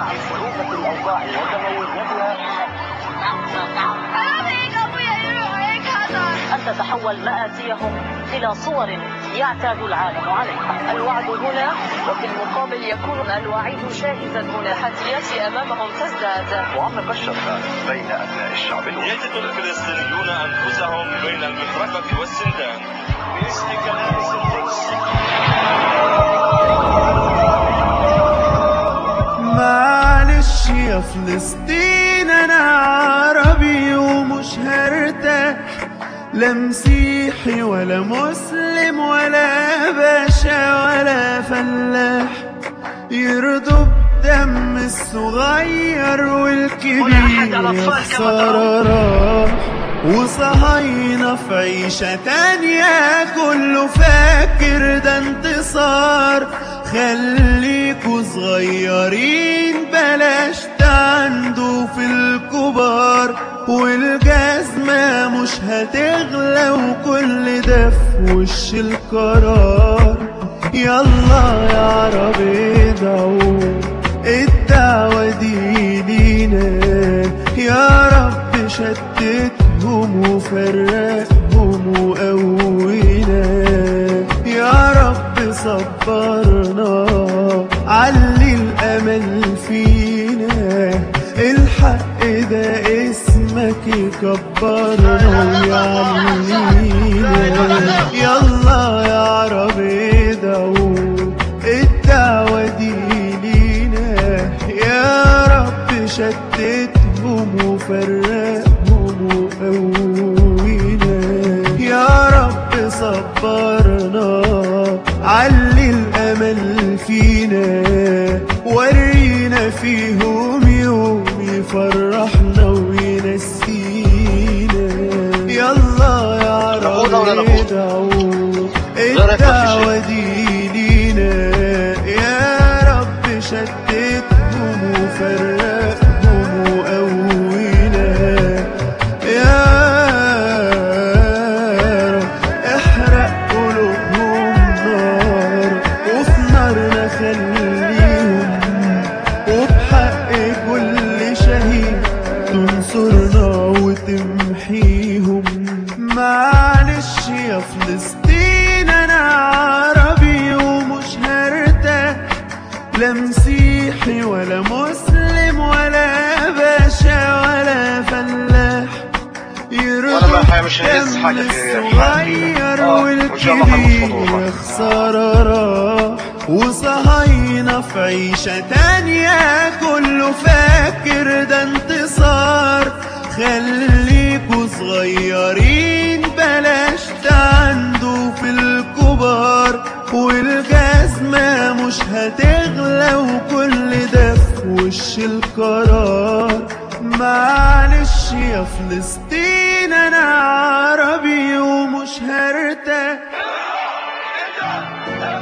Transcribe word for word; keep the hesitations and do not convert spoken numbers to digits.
عن صعوبة الأوضاع وتموجاتها أن تتحول مآسيهم إلى صور يعتاد العالم عليها. الوعد هنا وفي المقابل يكون الوعيد شاهزا هنا. التحديات أمامهم تزداد. وعمق الشتات بين أبناء الشعب. يجد الفلسطينيون أنفسهم بين المطرقة والسندان باسم كنائس القدس. معلش يا فلسطين أنا عربي ومش هرتاح، لا مسيحي ولا مسلم ولا باشا ولا فلاح، يرضوا بدم الصغير والكبير يخسر راح، وصهاينة في عيشة تانية كله فاكر ده انتصار. خليكوا صغيرين بلاش تعندوا في الكبار، والجزمة مش هتغلى وكل ده في وش القرار. يلا يا عرب ادعوا الدعوة دي لينا، يا رب شتتهم وفرقهم وقوينا، يا رب صبرنا علي الأمل فينا، الحق ده اسمك يكبرنا ويعلينا. يلا يا عرب ادعوا الدعوة دي لينا، يا رب شتتهم وفرقهم وقوينا، يا رب صبرنا علي الأمل فينا، ورينا فيهم يوم يفرحنا وينسينا. يلا يا عرب ادعوا الدعوة دي لينا، يا رب شتتهم وفرقهم وقوينا، يا رب احرق قلوبهم نار وفي نارنا خليهم، وبحق كل شهيد تنصرنا وتمحيهم. معلش يا فلسطين أنا عربي ومش هرتاح، لا مسيحي ولا مسلم ولا باشا ولا فلاح، يرضوا دم الصغير والكبير يخسر راح، وصهاينة في عيشة تانية كله فاكر ده انتصار. خليكوا صغيرين بلاش تعندوا في الكبار، والجزمة مش هتغلى وكل ده في وش القرار. معلش يا فلسطين أنا عربي ومش هرتاح.